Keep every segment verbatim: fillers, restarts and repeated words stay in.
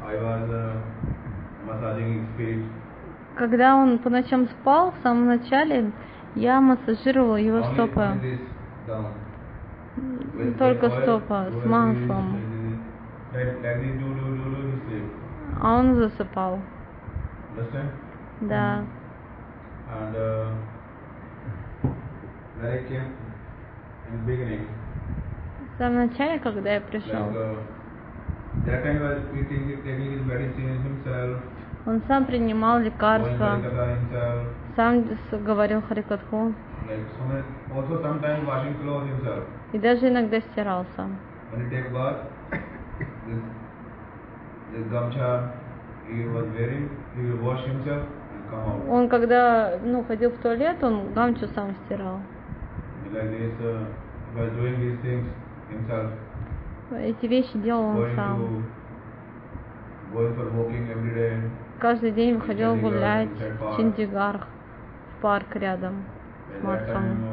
I was uh, massaging his feet. Когда он по ночам спал, в самом начале, я массажировала его Only, стопы. only this down. With, Только with oil, стопа, do с like маслом. this, like this, like, like this, do, do, do, do, he sleep. А он засыпал. Understand? Да. And uh, when I came in the beginning, В самом начале, когда я like пришел, uh, that time he was eating, taking his medicine himself, он сам принимал going лекарства, Harikatha himself, сам с- говорил Харикатху like so many, also sometimes washing clothes himself. и даже иногда стирал сам. When he take bath, this, this gamcha he was wearing, he will wash himself and come out. Он когда ну, ходил в туалет, он гамчу сам стирал. Like this, uh, he was doing these things himself. Эти вещи делал он Going сам. to, going for walking every day. Каждый день выходил Чандигарх, гулять inside в park. Чандигарх, в парк рядом At с that Матхом. time,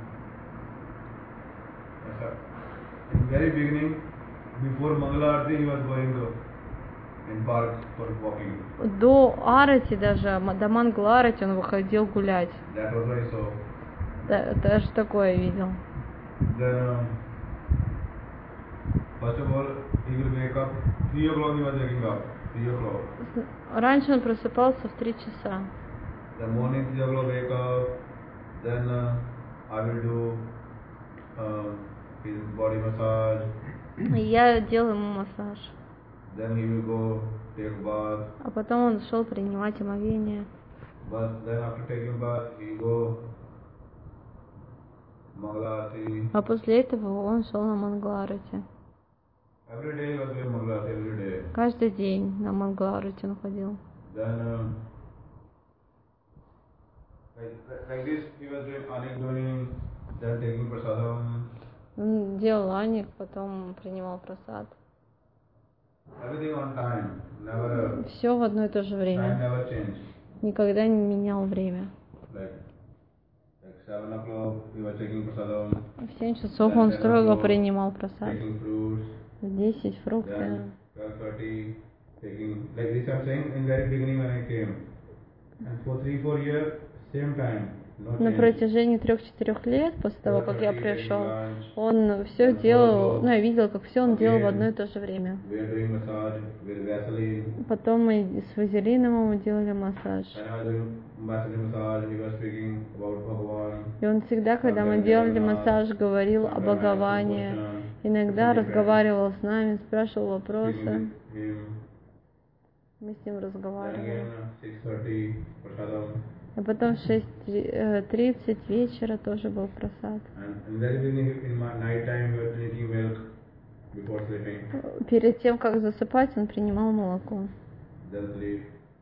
uh, in very beginning, before Mangala Aarti, he was going uh, in park for walking. До Арати даже, м- до Мангала Арати он выходил гулять. That was I saw. Да- Даже такое видел. Then, uh, first of all, he will wake up. Three o'clock he was waking up. Three o'clock. С- Раньше он просыпался в три часа. The morning three o'clock wake up. Then uh, I will do uh, his body massage. И я делала ему массаж. Then he will go take bath. А потом он шел принимать омовение. But then after taking bath, he go Mangala Aarti. А после этого он шел на Мангала-Арати. Every day he was doing Mangala Aarti, every day. Каждый день на Мангала-Арати он ходил. Then uh, like, like this he was doing anik doing, then taking prasadam. Он делал аник, потом принимал просад. Everything on time. Never. Все в одно и то же Time время. never changed. Никогда не менял время. Like, like seven o'clock he was taking prasadam. В семь часов он строго принимал просад. Taking fruits. В десять фрукты. Then twelve thirty taking, like this I'm saying in very beginning when I came. And for three four years same time. No На change. протяжении трех-четырех лет, после того, как я пришел, он все делал, ну я видел, как все он делал в одно и то же время. We are doing massage with Vaseline. Потом мы с вазелином ему делали массаж. When I was doing Vaseline massage, he was speaking about Bhagavan. И он всегда, когда мы делали массаж, говорил о Бхагаване. Иногда разговаривал с нами, спрашивал вопросы. Speaking with him. Мы с ним Then разговаривали. again six thirty prasadam. А потом в шесть тридцать вечера тоже был просад. And in very beginning in my night time we were drinking milk before sleeping. Перед тем, как засыпать, он принимал молоко. Then sleep.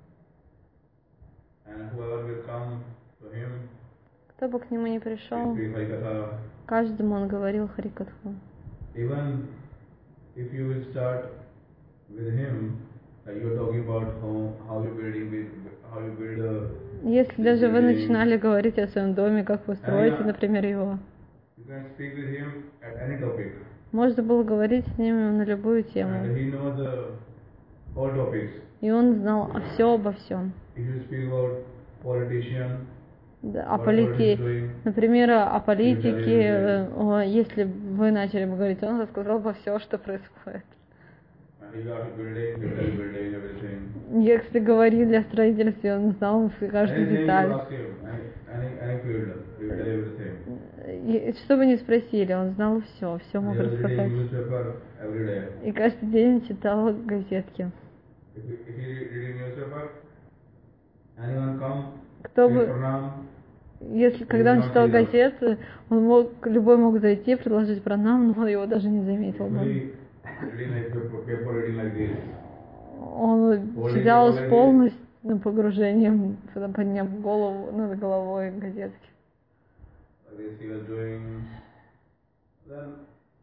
And whoever will come to him, Кто бы к нему ни he пришел, speak Harikatha. каждому он говорил Харикатху. Even if you will start with him, like you are talking about how, how you building with, how you build a, Если даже вы начинали говорить о своем доме, как вы строите, например, его, you can speak with him at any topic. можно было говорить с ним на любую And тему. he knows uh, all topics. И он знал все обо всем. If you speak about politician, Да, о what полити... politics doing, Например, о политике, э, о, если бы вы начали бы говорить, он рассказал бы все, что происходит. and he got a building, he got a building, everything. Если говорили о строительстве, он знал каждую Anything you деталь. ask him, any, any, any field, he will tell you everything. И что бы ни спросили, он знал все, все He мог was reading рассказать. newspaper every day. И каждый день читал газетки. If he, if he reading newspaper, anyone come, Кто say бы, pranam, если когда он читал газеты, он мог, любой мог зайти, предложить пранам, но он его даже не заметил бы. Really reading like paper, paper reading like this. Он сидел с полностью погружением, подняв голову над головой газетки. Like this he was doing. Then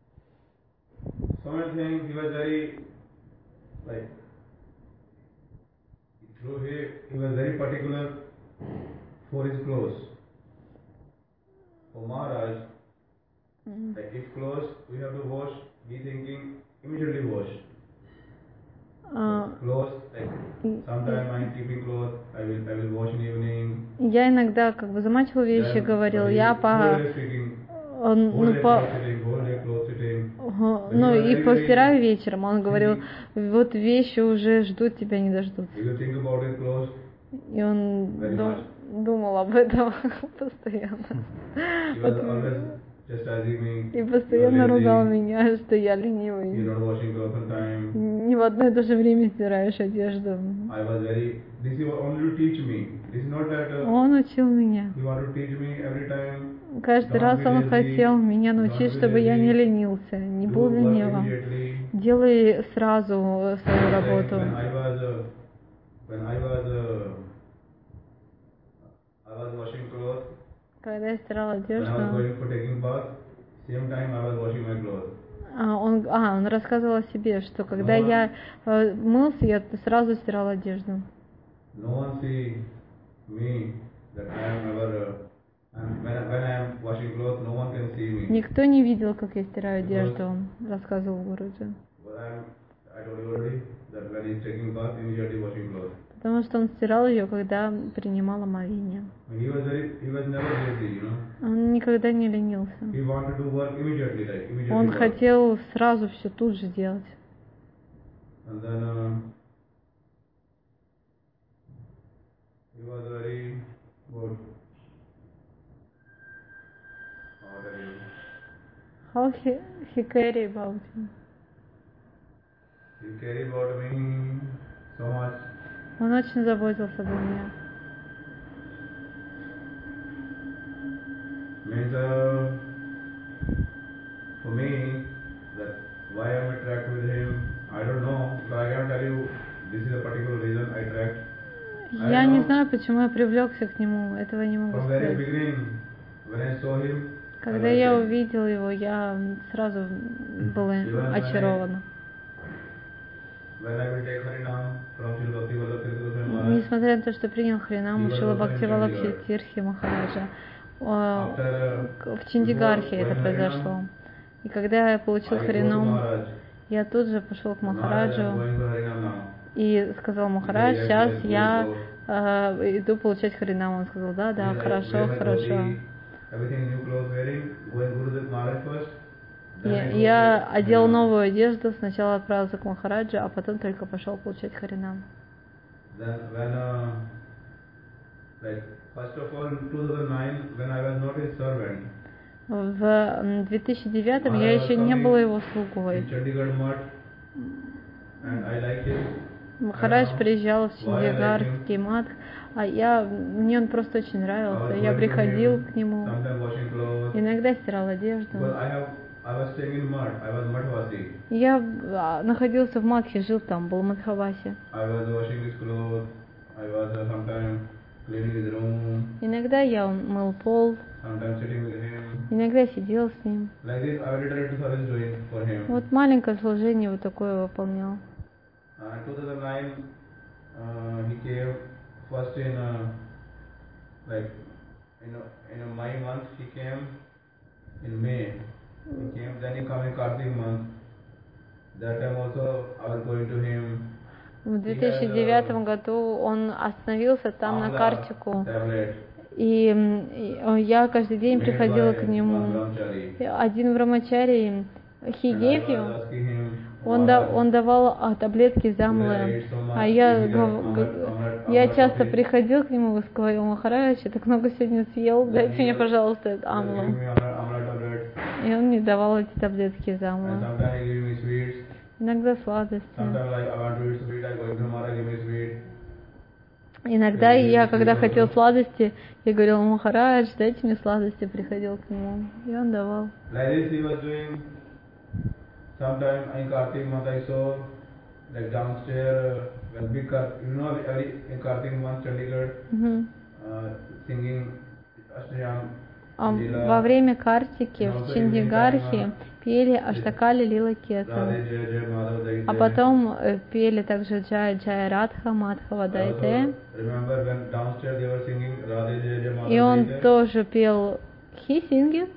so many things he was very like through he he was very particular for his clothes. For Maharaj, М. like if clothes we have to wash, he thinking immediately wash. А, Clothes Я иногда как бы замачивал вещи, говорил, я по... Он, ну, по... ну и постираю вечером. Он говорил, вот вещи уже ждут тебя, не дождутся. И он дум, думал об этом постоянно. И постоянно ругал меня, что я ленивый. Не в одно и то же время стираешь одежду. Он учил меня. Каждый раз он хотел меня научить, чтобы я не ленился, не был ленивым. Делай сразу свою работу. Когда я стирала одежду, а, он, а, он рассказывал о себе, что когда я э, мылся, я сразу стирал одежду. Никто не видел, как я стираю одежду, он рассказывал Гуруджи. Потому что он стирал ее, когда принимал омовение. Он никогда не ленился. Он хотел сразу все тут же делать. How he, he carry about you? He carry about me so much. Он очень заботился обо мне. Means uh, for me that why I'm attracted with him, I don't know, but I can tell you this is a particular reason I attract. Я не знаю, почему я привлекся к нему, этого не могу сказать. Когда я увидел его, я сразу был очарован. Несмотря на то, что принял Харинам Шрила Бхактивалабхи Тирхи Махараджа, в Чандигархе это произошло. И когда я получил Харинам, я тут же пошел к Махараджу и сказал: Махарадж, сейчас я э, иду получать Харинам. Он сказал: да, да, хорошо, хорошо. Я, я одел новую одежду, сначала отправился к Махараджу, а потом только пошел получать Харинам. В две тысячи девятом я еще не был его слугой. Махарадж приезжал в Чандигархский мат, а я, мне он просто очень нравился. Я приходил к нему, иногда стирал одежду. Я находился в Мадхе, жил там, был в Мадхавасе. Иногда я мыл пол, иногда сидел с ним. Вот маленькое служение вот такое выполнял. He came, then he come in Kartik month. That time also I was going to him. В две тысячи девятом году он остановился там на Картику, и, и я каждый день приходила к нему. Один брамачари, he gave you, он, да, он давал а, таблетки замлы, а я, я часто приходил к нему и говорил: Махарадж, я так много сегодня съел, дайте мне, пожалуйста, амлу. И он мне давал эти таблетки замлы. Иногда сладости. Иногда я, когда хотел сладости, я говорил: Махарадж, дайте мне сладости, приходил к нему. И он давал. Во время Картики в Чандигархе пели Аштакали Лила Кетан, а потом пели также Джая Джая Радха Мадхава Дайте. И он тоже пел He singing?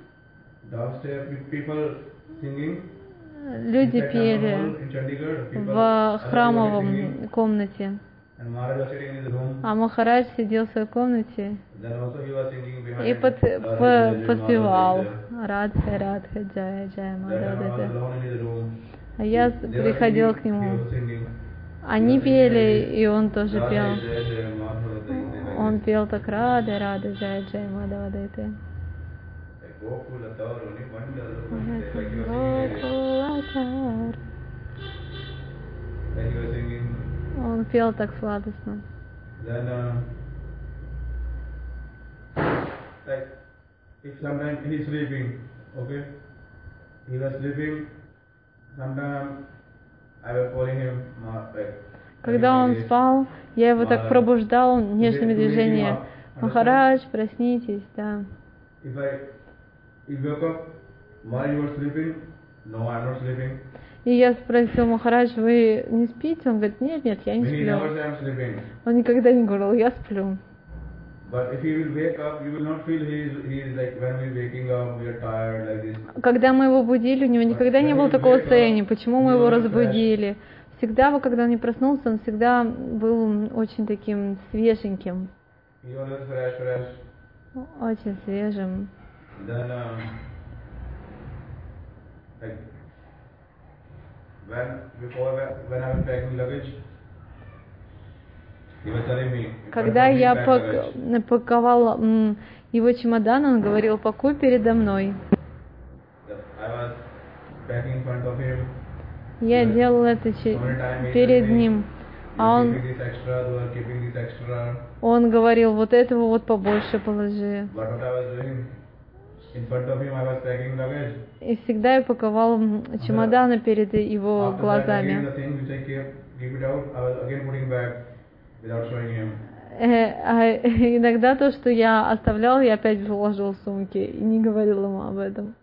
Люди пели в храмовом комнате. And Maharaj was sitting in his room. А Махарадж сидел в своей комнате Then also he was singing behind. и под, Radhe по, Jai подпевал Madhava Радхе, Радхе, Джая, Джая, Jai. Then I was Мадхава. alone in his room. А я They were приходила singing, к he нему. was singing. Они пели, и он тоже Radhe пел. Jai Jai Madhava Jai. Он пел так Рады, Рады, Джая, Джая, Мадхава. Like Gokula Tavaruni Mandal. Like he was singing. Like he was singing. Он пел так сладостно. Then, uh, like, if sometimes he's sleeping, okay, he was sleeping, sometimes I was calling him, like, Когда он спал, я его так пробуждал нежными движениями. Махарадж, проснитесь, да. If I, if you woke up while you were sleeping, no, I'm not sleeping. И я спросил Махарадж, вы не спите? Он говорит, нет, нет, я не He never сплю. said I'm sleeping. Он никогда не говорил, я сплю. But if he will wake up, you will not feel he is, he is like when we waking up, we are tired like this. Когда мы его будили, у него никогда не было такого состояния. Почему мы его разбудили? Всегда, когда он не проснулся, он всегда был очень таким свеженьким. He always fresh, fresh. Очень свежим. Then, um, like, when, before, when I was packing luggage, he was telling me, когда я пак, паковала м, его чемодан, он говорил, пакуй передо мной. I was packing in front of him. Я Like, делала это че- перед ним. А он, он говорил, вот этого вот побольше положи. И всегда я паковал чемоданы перед его глазами. Э, а иногда то, что я оставлял, я опять вложил в сумки и не говорил ему об этом.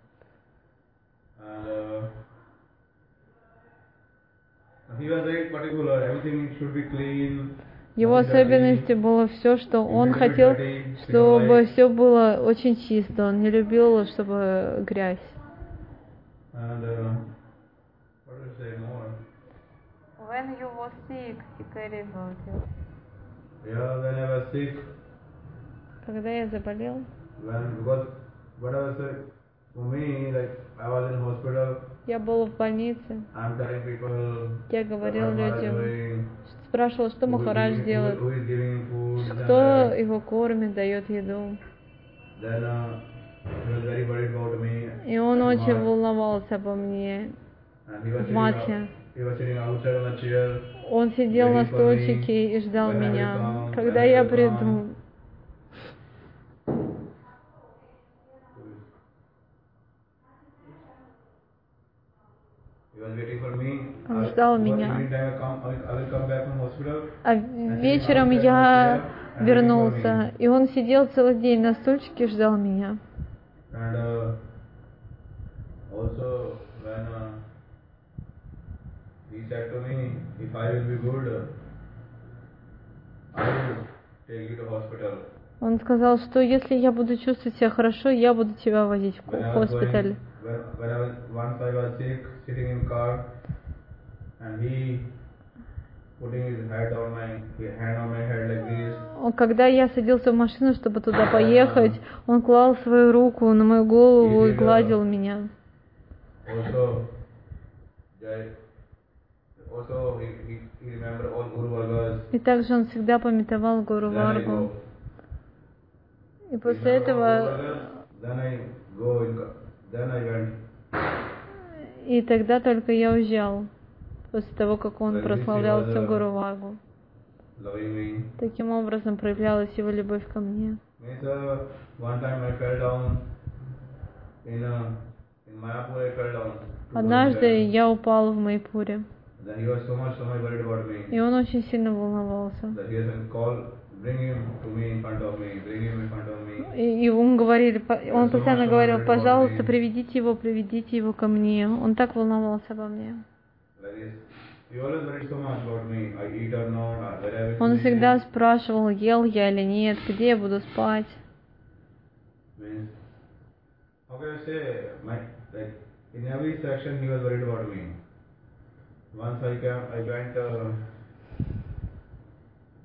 Его особенностью было все, что он хотел, чтобы все было очень чисто. Он не любил, чтобы грязь. When you were sick, he cared about you. Yeah, when I was sick. Когда я заболел. When, because what I was saying, for me, like I was in hospital. Я был в больнице. I'm telling people. Я говорил людям, doing, спрашивал, что Махарадж делает, who is giving food, кто его кормит, дает еду. Then, uh, he was very worried about me. И он очень волновался обо мне в матче. Он сидел на стульчике и ждал меня, когда я приду. Он ждал меня. А вечером я вернулся, и он сидел целый день на стульчике и ждал меня. He said to me, if I will be good, I will take you to hospital. Он сказал, что если я буду чувствовать себя хорошо, я буду тебя возить в госпиталь. Когда я садился в машину, чтобы туда поехать, он клал свою руку на мою голову и гладил меня. И также он всегда памятовал Гуру Варгу. И после этого... И тогда только я уезжал, после того, как он прославлялся Гуру Варгу. Таким образом проявлялась его любовь ко мне. Однажды я упал в Майпуре. И он очень сильно волновался. И он говорили, он постоянно говорил, пожалуйста, приведите его, приведите его ко мне. Он так волновался обо мне. Он всегда спрашивал, ел я или нет, где я буду спать. In every section, he was worried about me. Once I came, I went uh,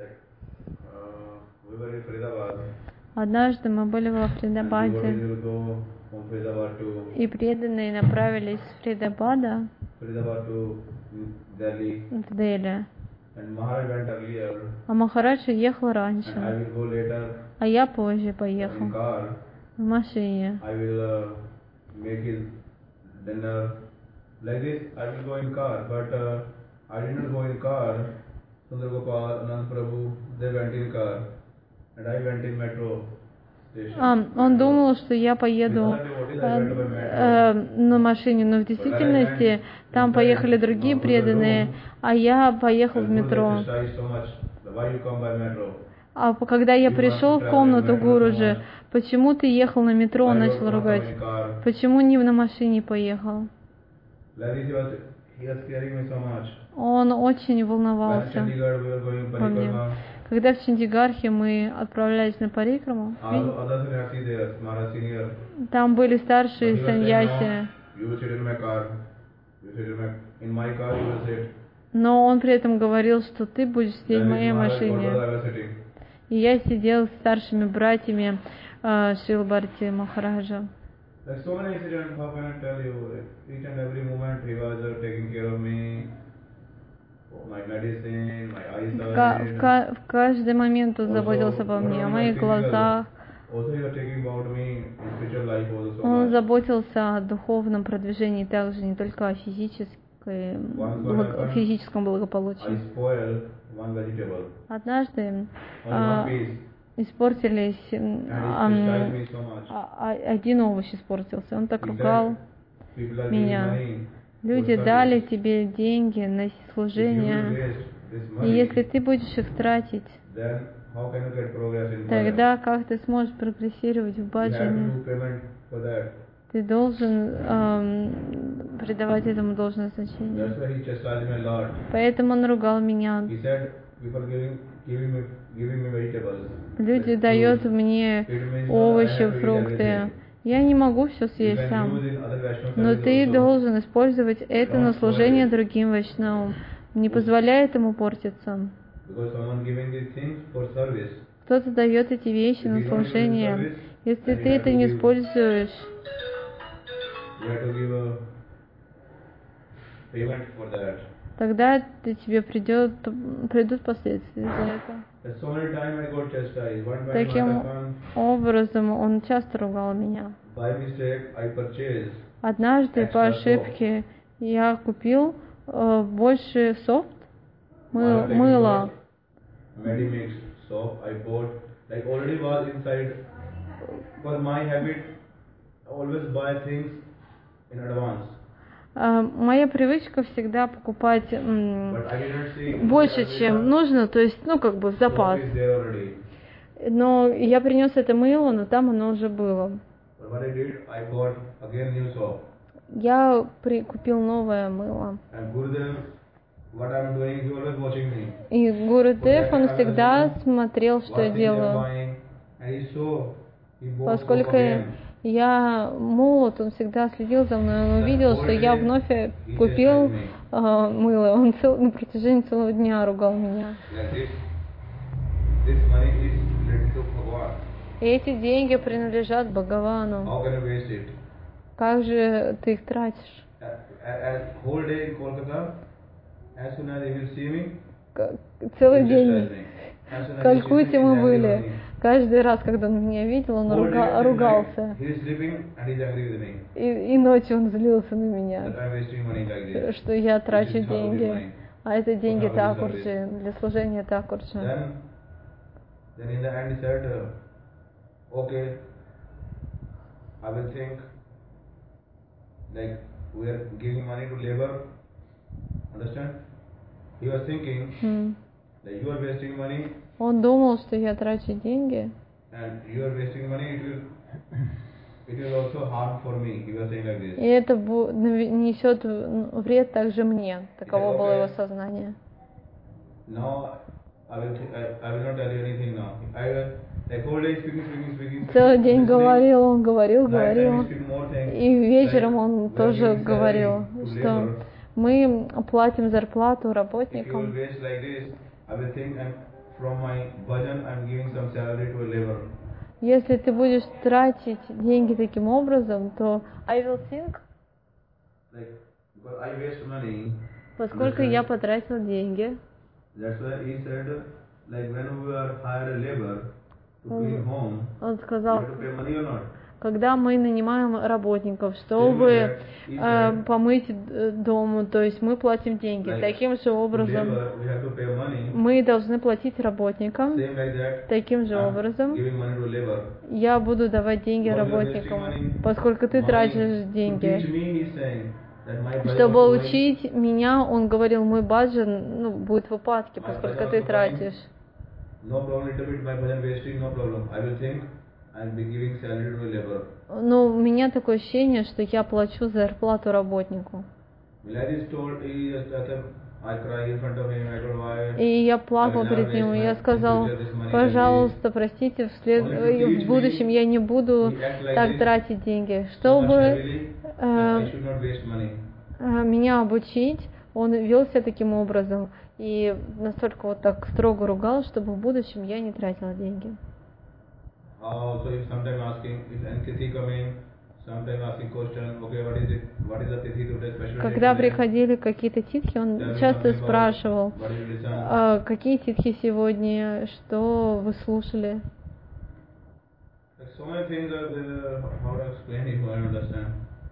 Uh, we were in Faridabad. Однажды мы были во And Фридабаде, devotees will go from Faridabad to и преданные направились с Фридабада Faridabad to Delhi. в Дели. And Maharaj went earlier. А Махарадж ехал And I раньше, will go later а я позже in поехал car. в машине. I will uh, make his dinner. Like this, I will go in car. But uh, I did not go in car. Sundar Gopal, Anand Prabhu, they went in car. And I went in metro station. А, он думал, что я поеду э, э, на машине, но в действительности там поехали другие преданные, а я поехал в метро. А по- когда я пришел в комнату Гуруджи, почему ты ехал на метро, он начал ругать. Почему не на машине поехал? Он очень волновался по мне. Когда в Чандигархе мы отправлялись на парикраму, там были старшие саньяси, но он при этом говорил, что ты будешь сидеть в моей машине. И я сидел с старшими братьями э, Шрила Бхарати Махараджа. Like so many incidents, how can I tell you? Each and every moment he was uh, taking care of me, my medicine, my eyesight. Ка- в, ка- в каждый момент он заботился обо мне, о моих глазах. Also, he was taking about me in future life also so Он much. заботился о духовном продвижении также, не только о физической, благ- физическом благополучии. I spoiled one vegetable, Однажды only а, one piece, испортились, and а, he criticized me so much. а- а- один овощ испортился, он так He ругал. said, people are giving меня. money Люди for дали service. тебе деньги на If you will служение, waste this и money, если ты будешь их тратить, then how can you get progress in bhajan? тогда как ты сможешь прогрессировать в You have to баджане? do payment for that. Ты должен эм, придавать этому должное значение. That's why he chastised me a lot. Поэтому он ругал меня. He said, people giving, giving me, giving me vegetables. Люди Like дают fruit. мне It means that I овощи, have to eat фрукты. everything. Я не могу все You съесть can сам. use in other Vaishnava Но service ты also. должен использовать это Don't на spoil служение it. другим вайшнавам. Не позволяй этому портиться. Because someone giving these things for service. Кто-то дает эти вещи If на you don't use in служение. service, Если then ты you have это to не give- используешь, You have to give a payment for that. тогда ты, тебе придет, придут последствия за это. There's so many times I got chastised. One time Таким Matapan, образом, он часто ругал меня. by mistake, I purchased Однажды по Extra ошибке я купил э, больше софт, мыл- Maharaj мыло. Medimix soap I bought, like already was inside. For my habit, I always buy things in advance. А, Моя привычка всегда покупать м, But I didn't see больше, every чем time нужно, то есть, ну, как бы в soap запас. is there already. Но я принес это мыло, но там оно уже было. But what I did, I bought again new soap. Я при- купил новое мыло. And Gurudev, what I'm doing, he always watching me. И Гурудев, он всегда смотрел, что я What things I'm делаю. buying, and he saw, he bought soap Поскольку again. я молод, он всегда следил за мной, он увидел, что я вновь купил э, мыло. Он цел, на протяжении целого дня ругал меня. Like this, this money is related to Bhagavan. И эти деньги принадлежат Бхагавану. How can you waste it? Как же ты их тратишь? As whole day in Kolkata, as soon as he will see me, К- Целый he день chastises me. As soon в as he sees me, Калькутте he's мы angry были. with me. Каждый раз, когда он меня видел, он Whole day руга- till night, ругался. he is sleeping and he's angry with me. И, и ночью он злился на That меня, I'm wasting money like this. что я This трачу is how it is деньги. mine. А это деньги How it is Такурджи, для служения Такурджи. Then, then in the end he said, uh, okay, I will think, like we are giving money to labor, understand? He was thinking М. that you are wasting money Он думал, что я трачу деньги, and you are wasting money, it will, it will also harm for me. He was saying like и this. это бу- нави- несет вред также мне. Таково было его сознание. Now I will, th- I, I will not tell you anything now. I will, like whole day speaking, speaking, speaking. Целый speaking, день listening. говорил, он говорил, Night time говорил. he speak more things. И вечером Like, он we are тоже giving говорил, salary to что labor. мы платим зарплату If you will работникам. waste like this, I will think and from my bhajan I'm giving some salary to a labor. Если ты будешь тратить деньги таким образом, то I will think, Like, because I waste money. поскольку я потратил деньги. That's why he said, like when we are hire a labor to clean home, Он сказал, you have to pay money or not? когда мы нанимаем работников, чтобы э, помыть дом, то есть мы платим деньги. Like, таким же образом labor, we have to pay money. мы должны платить работникам. Same like that, таким же I'm образом giving money to labor. я буду давать деньги Because you are работникам, wasting money, поскольку ты money тратишь to teach деньги. me, he's saying that my bhajan Чтобы also going- учить меня, он говорил, мой баджан ну, будет в упадке, My поскольку bhajan ты also тратишь. No problem, little bit my bhajan wasting, no problem. I will think I'll be giving salary to a labor. Но у меня такое ощущение, что я плачу зарплату работнику. Milady told, he just, I cry in front of him, I don't know why. И я плакал перед ним, и я сказал, пожалуйста, простите, вслед... в будущем я не буду так тратить деньги. Чтобы э, меня обучить, он вел себя таким образом. И настолько вот так строго ругал, чтобы в будущем я не тратила деньги. Oh, so if sometime asking, if any tithi coming, sometime asking question, okay, what is it, what is the tithi today special? Когда приходили какие-то титхи, он часто спрашивал, а, какие титхи сегодня, что вы слушали. So many things are there, how to explain it, I don't understand.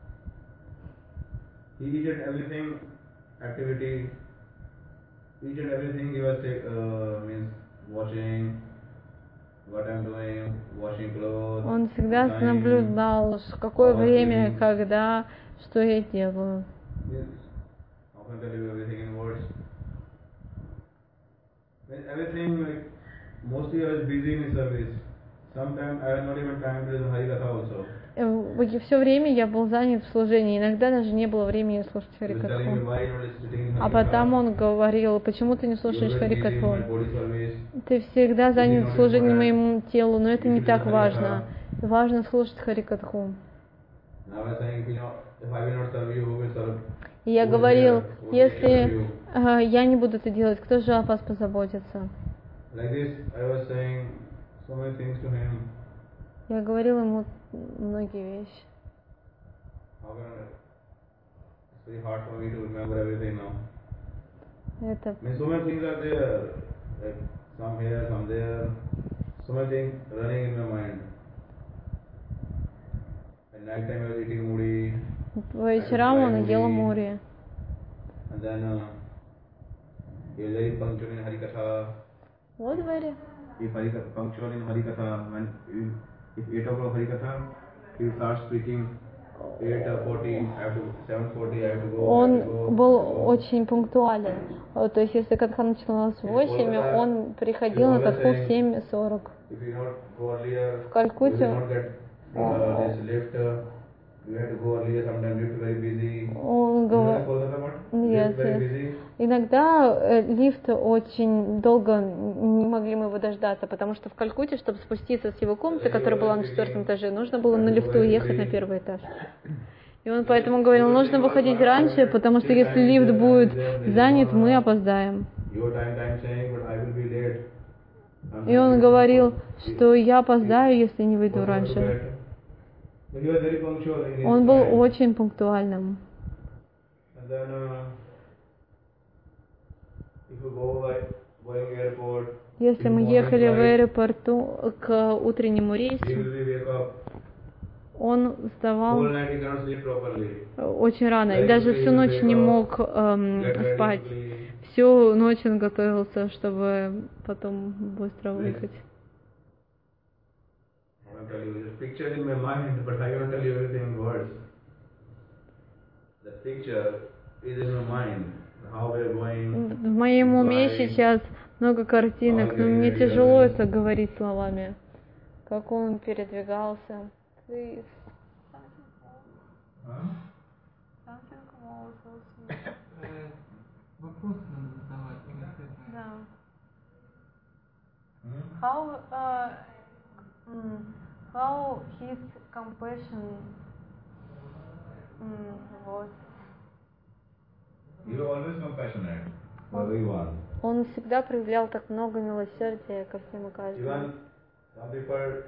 He did everything, activity, each and everything he was uh, means watching. What I'm doing, washing clothes, Он всегда time, наблюдал, в какое all время, things. когда, что я делаю. Yes. How can I tell you everything in words? When everything, like, mostly I was busy in service. Sometimes I had not even time to do Harikatha also. Все время я был занят в служении, иногда даже не было времени слушать He was telling me Харикатху. why you are sitting in А Harikatha. потом он говорил, почему ты не слушаешь You are busy in Харикатху? my body service. Ты всегда занят not служением important. моему телу, но это You не should так do важно. Важно слушать Харикатху. Now I was saying, you know, if I will not serve you, who will serve? И я Who will говорил, care? Who will take care of если you? э, я не буду это делать, кто же о вас позаботится? Like this, I was saying so many things to him. Я говорил ему многие вещи. How can I? It's very hard for me to remember everything now. Это I mean, so many things are there, like some here, some there, so many things running in my mind. At night time I was eating mudi, по вечерам он ел мури. and then uh, he was very punctual in Harikatha. Вот говори. If Harikatha, punctual in Harikatha, when if eight o'clock Harikatha, he will start speaking. eight forty, I have to, seven forty, I have to go. I have to go, Он был I have to go. очень пунктуален. Э, То есть, если катха начиналась в восемь, он приходил на катху в семь сорок. If you not go earlier, В Калькутте you will not get uh, this lift. Uh, you have to go earlier. Sometimes lift very busy. он You know говорил, in Kolkata what? Yes, Lift very yes. busy. иногда э, лифт очень долго не могли мы его дождаться, потому что в Калькутте, чтобы спуститься с его комнаты, которая была на четвертом этаже, нужно было на лифту ехать на первый этаж. И он поэтому говорил, нужно выходить раньше, потому что если лифт будет занят, мы опоздаем. Your time, time saying, but I will be late. I'm И он happy. говорил, что я опоздаю, если не выйду Possible to раньше. get. But he was very punctual in his Он был time. очень пунктуальным. And then, uh, if you go like going airport, Если in мы morning ехали в flight, аэропорту к утреннему he рейсу, will be wake up. он Whole вставал night he cannot sleep properly. очень рано и даже всю ночь не мог эм, Get ready спать. quickly. Всю ночь он готовился, чтобы потом быстро выехать. I want to tell you, there's a picture in my mind, but I cannot tell you everything in words. The picture is in my mind. How we are going. В моем уме Flying. сейчас много картинок, но мне тяжело это говорить словами. Как он передвигался. Please. Huh? Вопрос надо задавать, не ответить. Да. Hmm? How, uh, mm, how his compassion mm, was. You are always compassionate. for everyone. Он всегда проявлял так много милосердия ко всем и каждому. Even some people,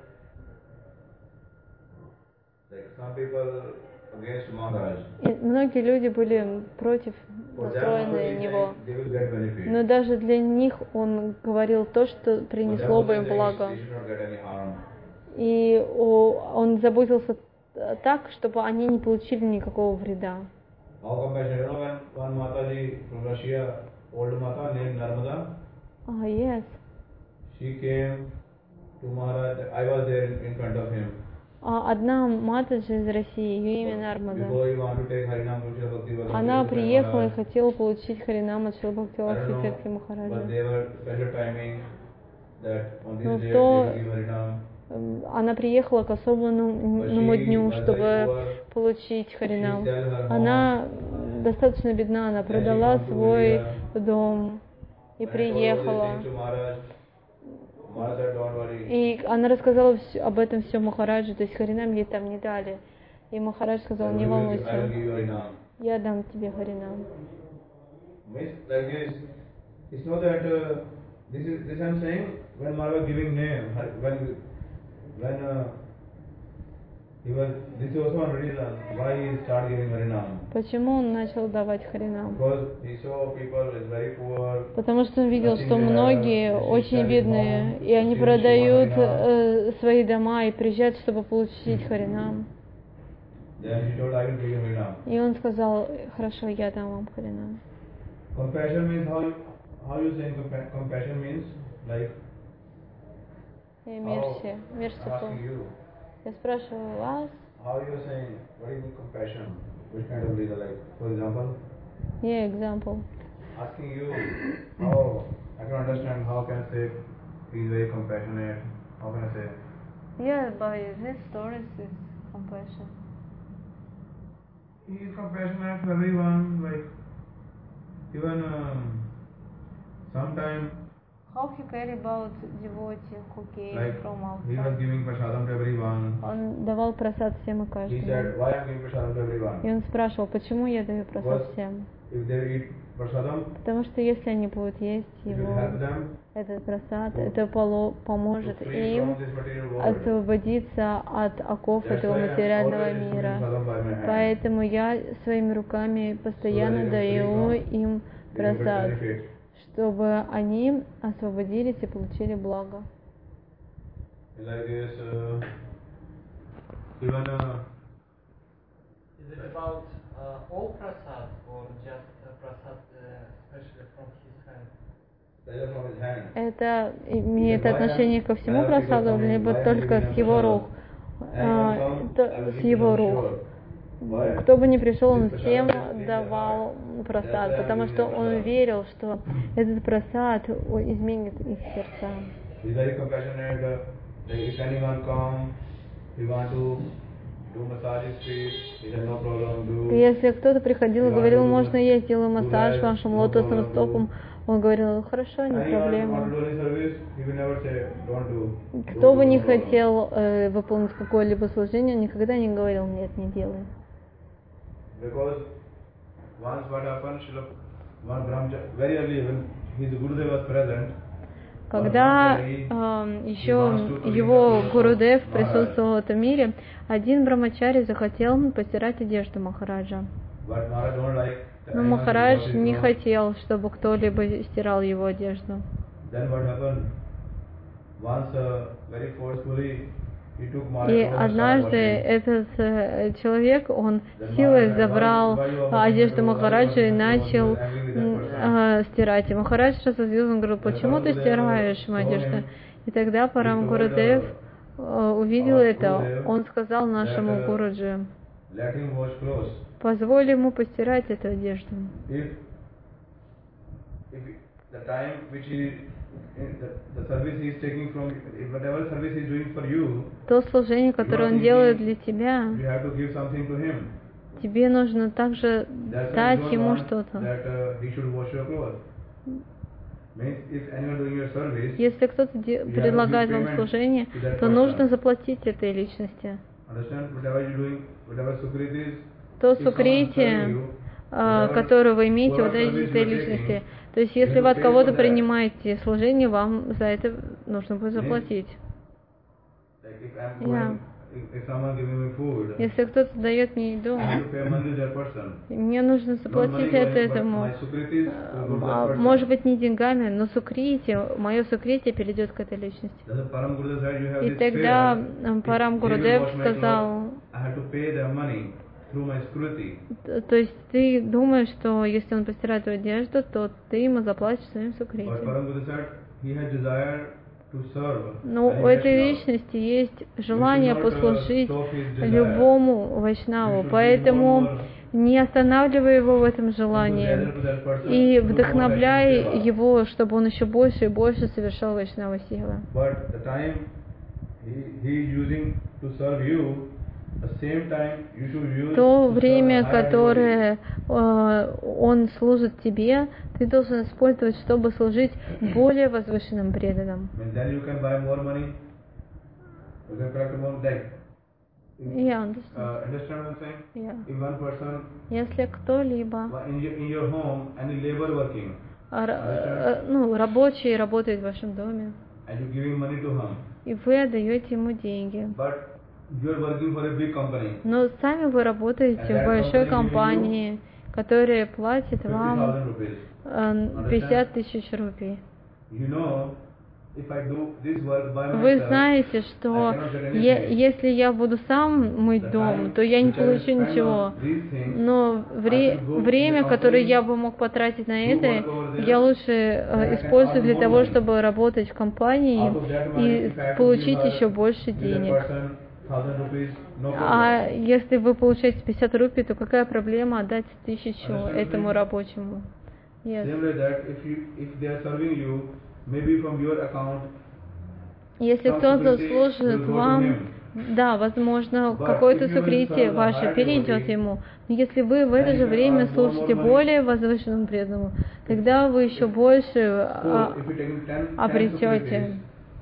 like some people against Maharaj. И многие люди были против For them, настроены he него. said they will get benefit. Но даже для них он говорил то, что принесло бы им благо. They should not get any harm. И о- он заботился так, чтобы они не получили никакого вреда. How compassion? You know when one Mataji from Russia, old Mata named Narmada, Ah, yes. she came to Maharaj. I was there in, in front of him. А одна матаджи из России, ее имя Нармада, Before he wanted to take Harinam from Srila Bhakti Vallabh, она Srila приехала и Maharaj. хотела получить Харинам от Шрила I Бхактивinoда don't know, Тиртха but Махараджа. they were special timing that on this Но day то- they will give Harinam. Эм, Она приехала к особенному дню, чтобы получить Харинам. Она достаточно бедна, она продала свой дом и приехала. И она рассказала всё- об этом все Махараджу, то есть Харинам ей там не дали. И Махарадж сказал: не волнуйся, я дам тебе Харинам. It's not that uh, this is this I'm saying when Maharaj was giving name when when uh, he was this is also one reason why he started giving Harinam. Почему он начал давать Харинам? Because he saw people is very poor. Потому что он видел, что многие очень бедные, и они продают э, свои дома и приезжают, чтобы получить Харинам. Then he told, I will give you Harinam. И он сказал: хорошо, я дам вам Харинам. Compassion means how how you saying compa- compassion means like И how мерси, I'm мерсифул. asking you Я спрашиваю вас, how you saying what do you mean compassion? Which kind of leader like for example yeah, example. asking you how I can understand how can I say he's very compassionate. How can I say Yeah, by this stories is compassion. he is compassionate for everyone like even um, sometime How he care about devotee who came like from he was outside. giving prasadam to everyone. Он давал просад всем и He каждому. said why I'm giving prasadam to everyone? И он спрашивал, почему я даю просад Because всем? if they eat prasadam, Потому что если они будут есть it will его, help them этот просад, to- это поло- to поможет free им from this material world. освободиться от оков That's этого why I'm материального always distributing мира. prasadam by my hand. Поэтому я своими руками постоянно So that даю they can им They will get просад, benefit. чтобы они освободились и получили благо. Like this, uh, even uh, Is it about uh, all prasad or just uh, prasad uh, especially from his hand? pleasure from his hand. Это имеет отношение ко всему просаду, либо только с его рук? А, то- с его рук. Кто бы ни пришел, он всем давал просад, потому что он верил, что этот просад о, изменит их сердца. He's very compassionate. Uh, like if anyone come, he want to do massage his feet, he said no problem. Do. И если кто-то приходил и говорил: можно я сделаю массаж вашим лотосным стопам, он говорил: хорошо, не Anyone want проблема. to do any service, he will never say don't do. Кто Don't бы do, не no problem. хотел э, выполнить какое-либо служение, он никогда не говорил: нет, не делай. Because once what happened, Srila- one brahmachari, very early when his Gurudev was present, Когда э, еще его Гурудев присутствовал в этом мире, один брамачари захотел постирать одежду Махараджа. but Maharaj don't like Но anyone to Махарадж wash his не clothes. хотел, чтобы кто-либо стирал его одежду. Then what happened? Once uh, very forcefully he took Maharaj И to the однажды washing. этот э, человек, он силой забрал одежду Махараджа и начал м, э, стирать. И Махарадж разозлился, он говорил: почему ты стираешь мою одежду? И тогда Парам Гурудев э, увидел это, он сказал нашему Гуруджи: Let him wash clothes. позволь ему постирать эту одежду. If, if the time which he, the, the service he is taking from, if whatever service he is doing for you, То служение, которое он делает для тебя, you have to give something to him. тебе нужно также That's why you дать don't ему want что-то. that uh, he should wash your clothes. Means if anyone doing your service, Если кто-то де- предлагает вам служение, то нужно заплатить этой личности. understand whatever you doing, whatever sukrit is, То if someone serving сукрити, you, а, которую вы имеете у этой личности. То есть, если вы от кого-то принимаете служение, вам за это нужно будет заплатить. Yeah. Если кто-то дает мне еду, мне нужно заплатить от этому. Может быть, не деньгами, но сукрити, мое сукрити перейдет к этой личности. И тогда Парам Гурудев сказал, то есть ты думаешь, что если он постирает твою одежду, то ты ему заплатишь своим сукрити. Но у этой личности есть желание послужить любому вайшнаву, поэтому не останавливай его в этом желании и вдохновляй его, чтобы он еще больше и больше совершал вайшнава силы. То время, которое э, он служит тебе, ты должен использовать, чтобы служить более возвышенным преданным. Я understand. Uh, understand what I'm saying? Yeah. If one person Если кто-либо, in your, in your home and you labor working, р- ну, рабочий работает в вашем доме, and you giving money to him, и вы отдаете ему деньги, but you are working for a big company, но сами вы работаете в большой компании, которая платит вам э, пятьдесят тысяч рупий. you know, if I do this work by Вы myself, знаете, что е- если я буду сам мыть дом, то я не получу ничего. Но вре- время, которое я бы мог потратить на это, я лучше э, использую для того, чтобы работать в компании и получить еще больше денег. А если вы получаете пятьдесят рупий, то какая проблема отдать тысячу этому рабочему? Yes. Same like that, if you if they are serving you, maybe from your account, Если кто-то служит вам, да, возможно, какое-то сукрити ваше перейдет ему. Но если вы в это же время служите более возвышенному преданному, тогда вы еще больше а, обретете.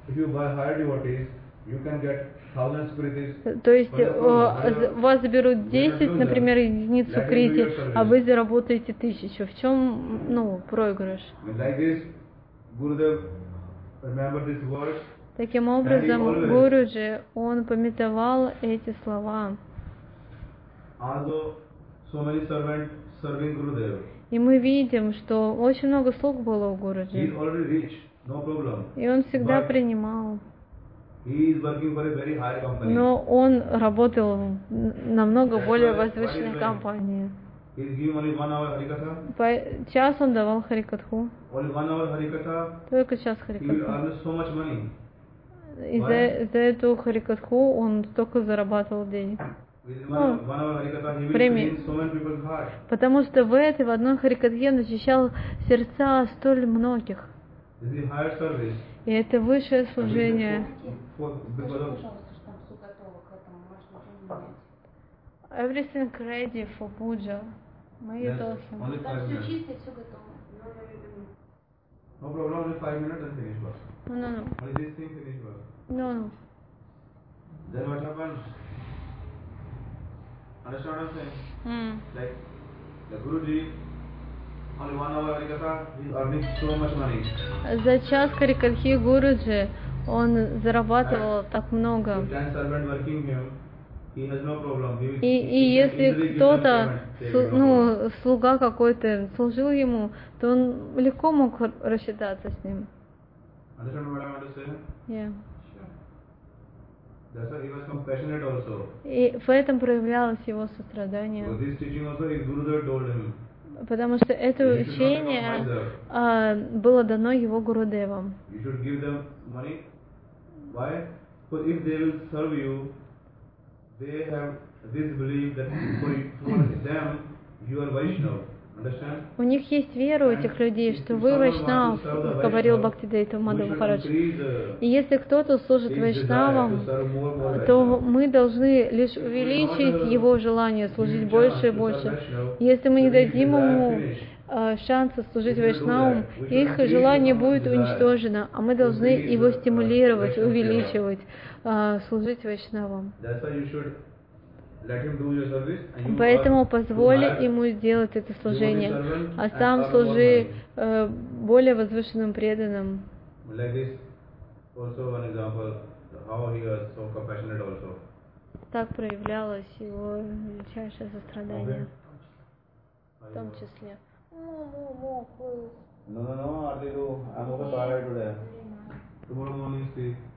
То есть у вас заберут десять, например, единиц сукрити, а вы заработаете тысячу. В чем, ну, проигрыш? Таким образом, Гуруджи, он памятовал эти слова. И мы видим, что очень много слуг было у Гуруджи. И он всегда принимал. Но он работал в намного более возвышенной компании. По час он давал харикатху. Только час харикатху. И за, за эту харикатху он столько зарабатывал денег. Ну, время. Потому что в этой, в одной харикатхе он очищал сердца столь многих. И это высшее служение. Everything ready for puja. Мы это Там все чисто и все готово. No problem, only five minutes and finish work. No, no, no. Only this thing finish work. No, no. Then what happens? Understand what I'm saying? Mm. Like the Guruji, only one hour harikatha, he's earning so much money. За час харикатхи Гуруджи он зарабатывал так много. Ten servant working here. He has no problem. He will, И, и если кто-то, ну, слуга какой-то служил ему, то он легко мог рассчитаться с ним. Understand what I want to say? Yeah. That's why he was compassionate also. И в этом проявлялось его сострадание. So this teaching also his Gurudev told him. Потому что это учение а, было дано его Гурудевам. You should give them money. Why? Because if they will serve you, they have this belief that for, for them you are Vaishnava. Understand? У них есть вера у этих людей, что вы Вайшнав, говорил Бхактидейта Мадхава Махарадж. И если кто-то служит Вайшнавам, то мы должны лишь увеличить его желание служить больше и больше. Если мы не дадим ему э, шанса служить Вайшнавам, их желание будет уничтожено, а мы должны его стимулировать, увеличивать, э, служить Вайшнавам. let him do your service and you Поэтому are позволь higher ему сделать это служение, servant а and сам earn more служи money. э, более возвышенным преданным. Like this, also one example, how he was so compassionate also. Так проявлялось его величайшее сострадание, в том числе. No, no, no, Arti, I'm also tired today. Tomorrow morning, see.